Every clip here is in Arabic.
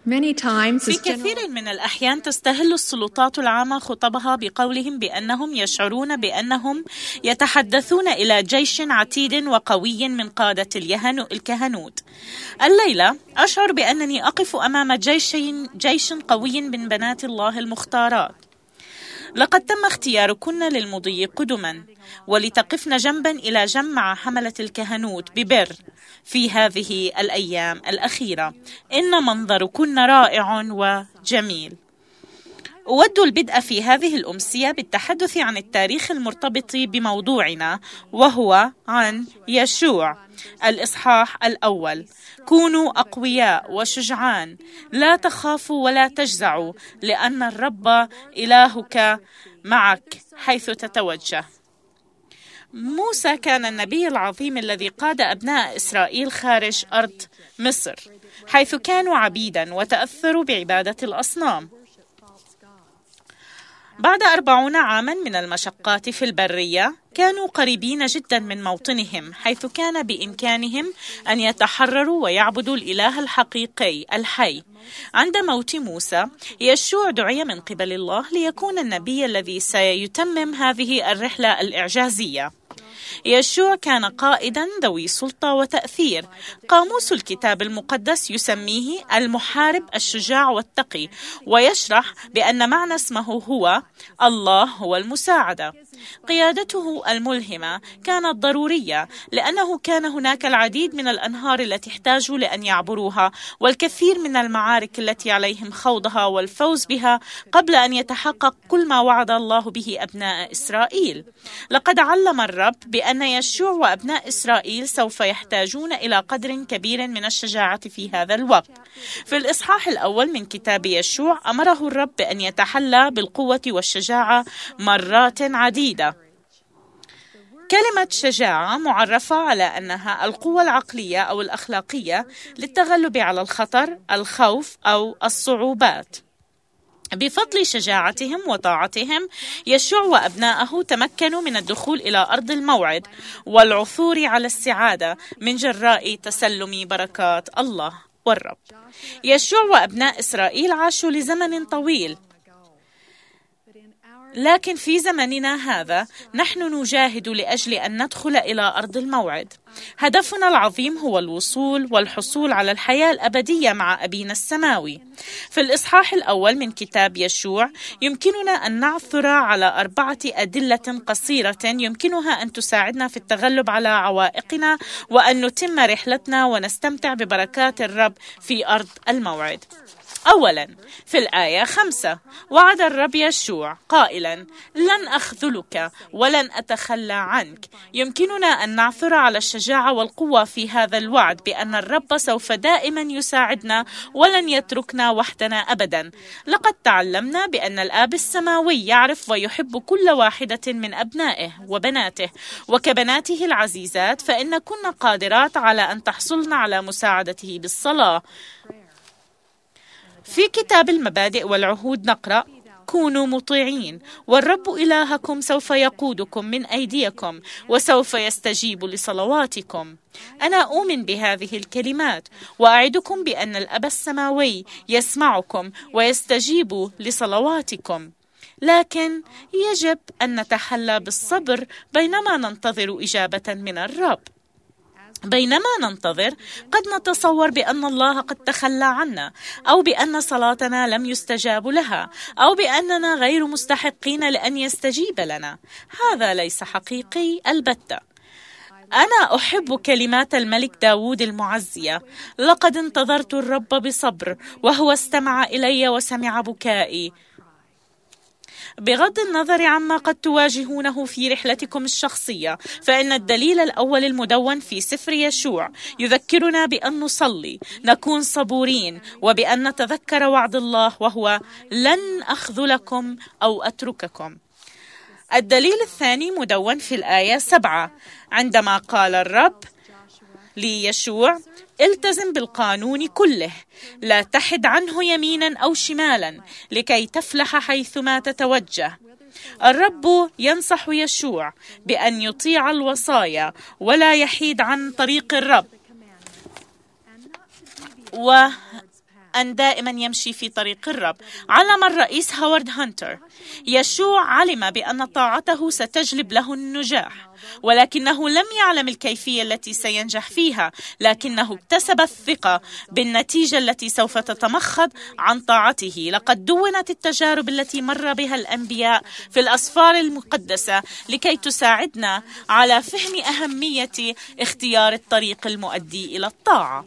في كثير من الأحيان تستهل السلطات العامة خطبها بقولهم بأنهم يشعرون بأنهم يتحدثون إلى جيش عتيد وقوي من قادة الكهنوت. الليلة أشعر بأنني أقف أمام جيش قوي من بنات الله المختارات. لقد تم اختياركن للمضي قدما ولتقفن جنبا إلى جنب مع حملة الكهنوت ببر في هذه الأيام الأخيرة. إن منظركن رائع وجميل. أود البدء في هذه الأمسية بالتحدث عن التاريخ المرتبط بموضوعنا، وهو عن يشوع. الإصحاح الأول: كونوا أقوياء وشجعان، لا تخافوا ولا تجزعوا، لأن الرب إلهك معك حيث تتوجه. موسى كان النبي العظيم الذي قاد أبناء إسرائيل خارج أرض مصر، حيث كانوا عبيدا وتأثروا بعبادة الأصنام. بعد 40 عاما من المشقات في البرية، كانوا قريبين جدا من موطنهم، حيث كان بإمكانهم أن يتحرروا ويعبدوا الإله الحقيقي الحي. عند موت موسى، يشوع دعي من قبل الله ليكون النبي الذي سيتمم هذه الرحلة الإعجازية. يشوع كان قائدا ذوي سلطة وتأثير. قاموس الكتاب المقدس يسميه المحارب الشجاع والتقي، ويشرح بأن معنى اسمه هو الله هو المساعدة. قيادته الملهمة كانت ضرورية، لأنه كان هناك العديد من الأنهار التي احتاجوا لأن يعبروها، والكثير من المعارك التي عليهم خوضها والفوز بها قبل أن يتحقق كل ما وعد الله به أبناء إسرائيل. لقد علم الرب بأن يشوع وأبناء إسرائيل سوف يحتاجون إلى قدر كبير من الشجاعة في هذا الوقت. في الإصحاح الأول من كتاب يشوع أمره الرب بأن يتحلى بالقوة والشجاعة مرات عديدة. كلمة شجاعة معرفة على أنها القوة العقلية أو الأخلاقية للتغلب على الخطر، الخوف أو الصعوبات. بفضل شجاعتهم وطاعتهم، يشوع وأبناءه تمكنوا من الدخول إلى أرض الموعد والعثور على السعادة من جراء تسلم بركات الله والرب. يشوع وأبناء إسرائيل عاشوا لزمن طويل، لكن في زمننا هذا نحن نجاهد لأجل أن ندخل إلى أرض الموعد. هدفنا العظيم هو الوصول والحصول على الحياة الأبدية مع أبينا السماوي. في الإصحاح الأول من كتاب يشوع يمكننا أن نعثر على 4 أدلة قصيرة يمكنها أن تساعدنا في التغلب على عوائقنا وأن نتم رحلتنا ونستمتع ببركات الرب في أرض الموعد. أولا، في الآية 5 وعد الرب يشوع قائلا: لن أخذلك ولن أتخلى عنك. يمكننا أن نعثر على الشجاعة والقوة في هذا الوعد بأن الرب سوف دائما يساعدنا ولن يتركنا وحدنا أبدا. لقد تعلمنا بأن الآب السماوي يعرف ويحب كل واحدة من أبنائه وبناته، وكبناته العزيزات فإن كنا قادرات على أن تحصلن على مساعدته بالصلاة. في كتاب المبادئ والعهود نقرأ: كونوا مطيعين، والرب إلهكم سوف يقودكم من أيديكم وسوف يستجيب لصلواتكم. أنا أؤمن بهذه الكلمات وأعدكم بأن الأب السماوي يسمعكم ويستجيب لصلواتكم، لكن يجب أن نتحلى بالصبر بينما ننتظر إجابة من الرب. بينما ننتظر قد نتصور بأن الله قد تخلى عنا، أو بأن صلاتنا لم يستجاب لها، أو بأننا غير مستحقين لأن يستجيب لنا. هذا ليس حقيقي البتة. أنا أحب كلمات الملك داود المعزية: لقد انتظرت الرب بصبر وهو استمع إلي وسمع بكائي. بغض النظر عما قد تواجهونه في رحلتكم الشخصية، فإن الدليل الأول المدون في سفر يشوع يذكرنا بأن نصلي، نكون صبورين، وبأن نتذكر وعد الله وهو لن أخذلكم أو أترككم. الدليل الثاني مدون في الآية 7 عندما قال الرب ليشوع: التزم بالقانون كله، لا تحد عنه يمينا أو شمالا لكي تفلح حيثما تتوجه. الرب ينصح يشوع بأن يطيع الوصايا ولا يحيد عن طريق الرب، أن دائما يمشي في طريق الرب. علم الرئيس هوارد هانتر: يشوع علم بأن طاعته ستجلب له النجاح، ولكنه لم يعلم الكيفية التي سينجح فيها، لكنه اكتسب الثقة بالنتيجة التي سوف تتمخض عن طاعته. لقد دونت التجارب التي مر بها الأنبياء في الأسفار المقدسة لكي تساعدنا على فهم أهمية اختيار الطريق المؤدي إلى الطاعة.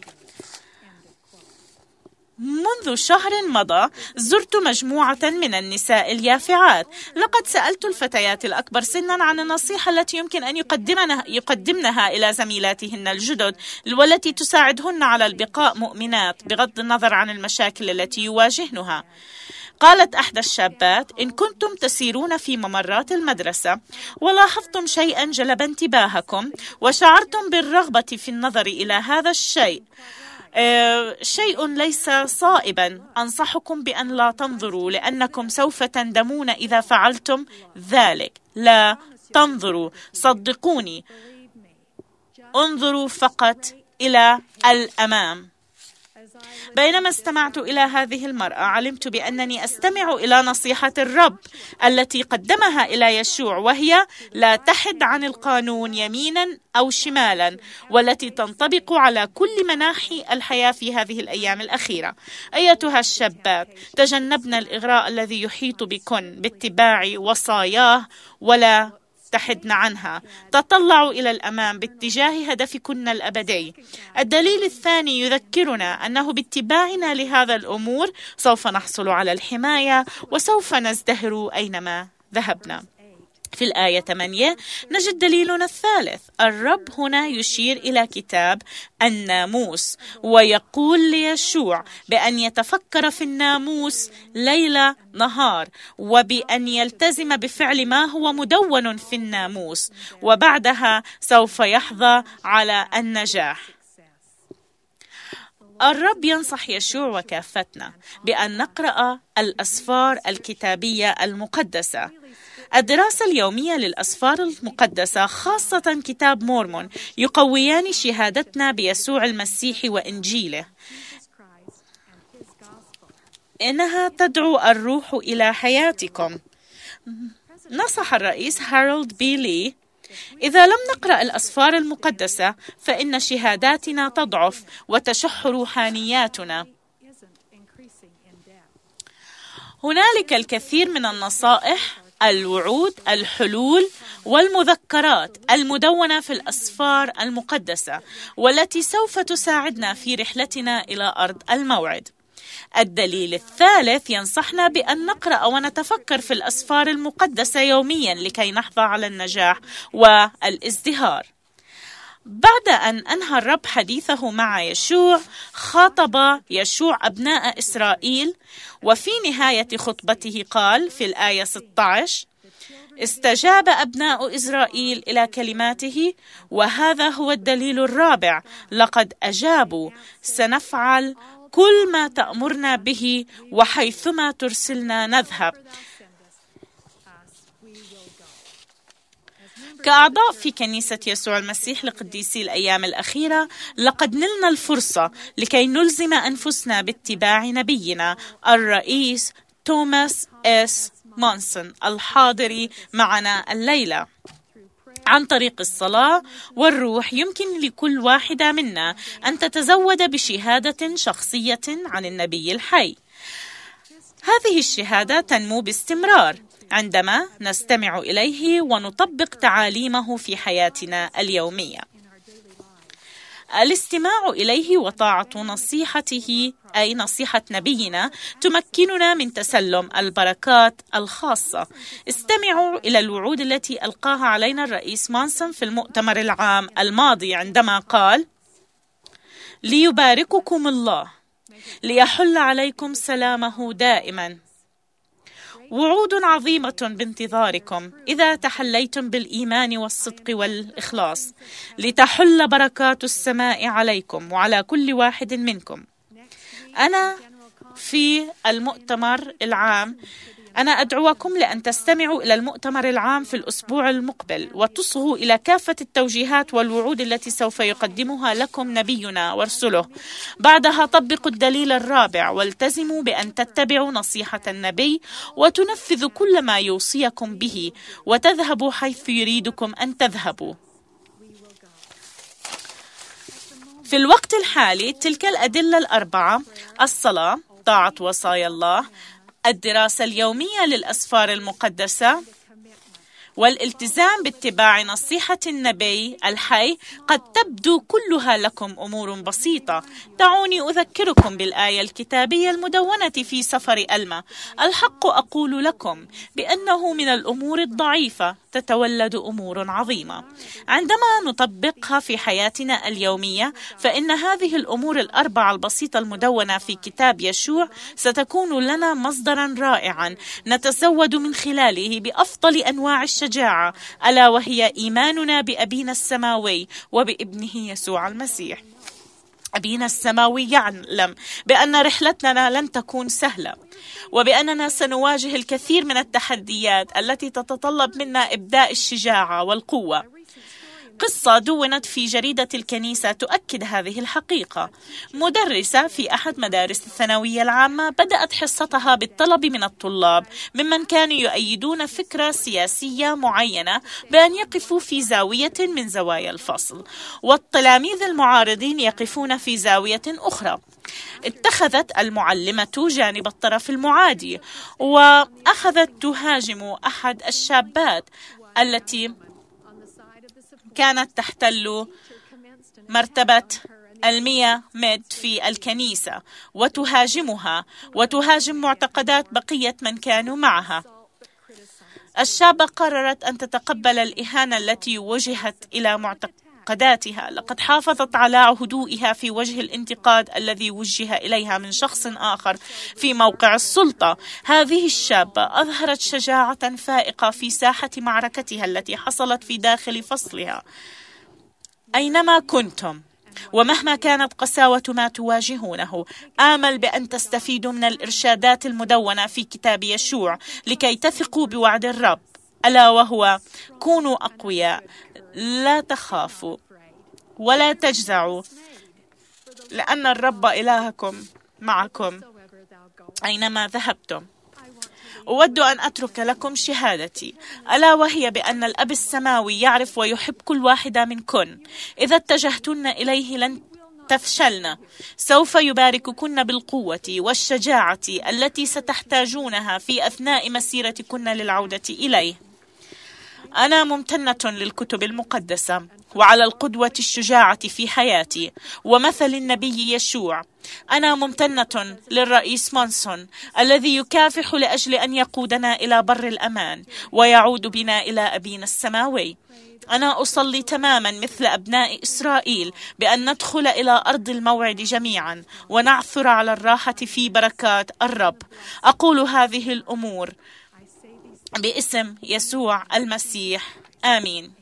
منذ شهر مضى زرت مجموعة من النساء اليافعات. لقد سألت الفتيات الأكبر سنا عن النصيحة التي يمكن أن يقدمنها إلى زميلاتهن الجدد، والتي تساعدهن على البقاء مؤمنات بغض النظر عن المشاكل التي يواجهنها. قالت إحدى الشابات: إن كنتم تسيرون في ممرات المدرسة ولاحظتم شيئا جلب انتباهكم وشعرتم بالرغبة في النظر إلى هذا الشيء، شيء ليس صائبا، أنصحكم بأن لا تنظروا، لأنكم سوف تندمون إذا فعلتم ذلك. لا تنظروا، صدقوني، انظروا فقط إلى الأمام. بينما استمعت إلى هذه المرأة علمت بأنني أستمع إلى نصيحة الرب التي قدمها إلى يشوع، وهي: لا تحد عن القانون يمينا أو شمالا، والتي تنطبق على كل مناحي الحياة في هذه الأيام الأخيرة. أيتها الشابات، تجنبنا الإغراء الذي يحيط بكن باتباع وصاياه ولا تحدن عنها. تطلعوا إلى الأمام باتجاه هدفكن الأبدي. الدليل الثاني يذكرنا أنه باتباعنا لهذا الأمور سوف نحصل على الحماية وسوف نزدهر أينما ذهبنا. في الآية 8 نجد دليلنا الثالث. الرب هنا يشير إلى كتاب الناموس، ويقول ليشوع بأن يتفكر في الناموس ليل نهار، وبأن يلتزم بفعل ما هو مدون في الناموس، وبعدها سوف يحظى على النجاح. الرب ينصح يشوع وكافتنا بأن نقرأ الأسفار الكتابية المقدسة. الدراسة اليومية للأسفار المقدسة، خاصة كتاب مورمون، يقويان شهادتنا بيسوع المسيح وإنجيله. إنها تدعو الروح إلى حياتكم. نصح الرئيس هارولد بي لي: إذا لم نقرأ الأسفار المقدسة فإن شهاداتنا تضعف وتشح روحانياتنا. هنالك الكثير من النصائح، الوعود، الحلول والمذكرات المدونة في الأسفار المقدسة، والتي سوف تساعدنا في رحلتنا إلى أرض الموعد. الدليل الثالث ينصحنا بأن نقرأ ونتفكر في الأسفار المقدسة يوميا لكي نحظى على النجاح والازدهار. بعد أن أنهى الرب حديثه مع يشوع، خاطب يشوع أبناء إسرائيل، وفي نهاية خطبته قال في الآية 16: استجاب أبناء إسرائيل إلى كلماته، وهذا هو الدليل الرابع: لقد أجابوا، سنفعل كل ما تأمرنا به، وحيثما ترسلنا نذهب. كأعضاء في كنيسة يسوع المسيح لقديسي الأيام الأخيرة، لقد نلنا الفرصة لكي نلزم أنفسنا باتباع نبينا الرئيس توماس إس مونسون الحاضر معنا الليلة. عن طريق الصلاة والروح يمكن لكل واحدة منا أن تتزود بشهادة شخصية عن النبي الحي. هذه الشهادة تنمو باستمرار عندما نستمع إليه ونطبق تعاليمه في حياتنا اليومية. الاستماع إليه وطاعة نصيحته، أي نصيحة نبينا، تمكننا من تسلم البركات الخاصة. استمعوا إلى الوعود التي ألقاها علينا الرئيس مونسون في المؤتمر العام الماضي عندما قال: ليبارككم الله، ليحل عليكم سلامه دائما. وعود عظيمة بانتظاركم إذا تحليتم بالإيمان والصدق والإخلاص، لتحل بركات السماء عليكم وعلى كل واحد منكم. أنا في المؤتمر العام أنا أدعوكم لأن تستمعوا إلى المؤتمر العام في الأسبوع المقبل وتصغوا إلى كافة التوجيهات والوعود التي سوف يقدمها لكم نبينا ورسله. بعدها طبقوا الدليل الرابع والتزموا بأن تتبعوا نصيحة النبي وتنفذوا كل ما يوصيكم به وتذهبوا حيث يريدكم أن تذهبوا. في الوقت الحالي تلك الأدلة الأربعة: الصلاة، طاعة وصايا الله، الدراسة اليومية للأسفار المقدسة، والالتزام باتباع نصيحة النبي الحي، قد تبدو كلها لكم أمور بسيطة. دعوني أذكركم بالآية الكتابية المدونة في سفر ألما: الحق أقول لكم بأنه من الأمور الضعيفة تتولد أمور عظيمة. عندما نطبقها في حياتنا اليومية فإن هذه الأمور الأربعة البسيطة المدونة في كتاب يشوع ستكون لنا مصدرا رائعا نتزود من خلاله بأفضل أنواع الشجاعة، ألا وهي إيماننا بأبينا السماوي وبابنه يسوع المسيح. أبينا السماوي يعلم بأن رحلتنا لن تكون سهلة، وبأننا سنواجه الكثير من التحديات التي تتطلب منا إبداء الشجاعة والقوة. قصة دونت في جريدة الكنيسة تؤكد هذه الحقيقة. مدرسة في أحد مدارس الثانوية العامة بدأت حصتها بالطلب من الطلاب ممن كانوا يؤيدون فكرة سياسية معينة بأن يقفوا في زاوية من زوايا الفصل، والتلاميذ المعارضين يقفون في زاوية أخرى. اتخذت المعلمة جانب الطرف المعادي وأخذت تهاجم أحد الشابات التي كانت تحتل مرتبة 100 مد في الكنيسة وتهاجمها وتهاجم معتقدات بقية من كانوا معها. الشابة قررت أن تتقبل الإهانة التي وجهت إلى معتقداتها. لقد حافظت على هدوئها في وجه الانتقاد الذي وجه إليها من شخص آخر في موقع السلطة. هذه الشابة أظهرت شجاعة فائقة في ساحة معركتها التي حصلت في داخل فصلها. أينما كنتم ومهما كانت قساوة ما تواجهونه، آمل بأن تستفيدوا من الإرشادات المدونة في كتاب يشوع لكي تثقوا بوعد الرب، ألا وهو: كونوا أقوياء، لا تخافوا ولا تجزعوا، لأن الرب إلهكم معكم أينما ذهبتم. أود أن أترك لكم شهادتي، ألا وهي بأن الأب السماوي يعرف ويحب كل واحدة منكن. إذا اتجهتن إليه لن تفشلن. سوف يبارككن بالقوة والشجاعة التي ستحتاجونها في أثناء مسيرتكن للعودة إليه. أنا ممتنة للكتب المقدسة وعلى القدوة الشجاعة في حياتي ومثل النبي يشوع. أنا ممتنة للرئيس مونسون الذي يكافح لأجل أن يقودنا إلى بر الأمان ويعود بنا إلى أبينا السماوي. أنا أصلي تماما مثل أبناء إسرائيل بأن ندخل إلى أرض الموعد جميعا ونعثر على الراحة في بركات الرب. أقول هذه الأمور باسم يسوع المسيح، آمين.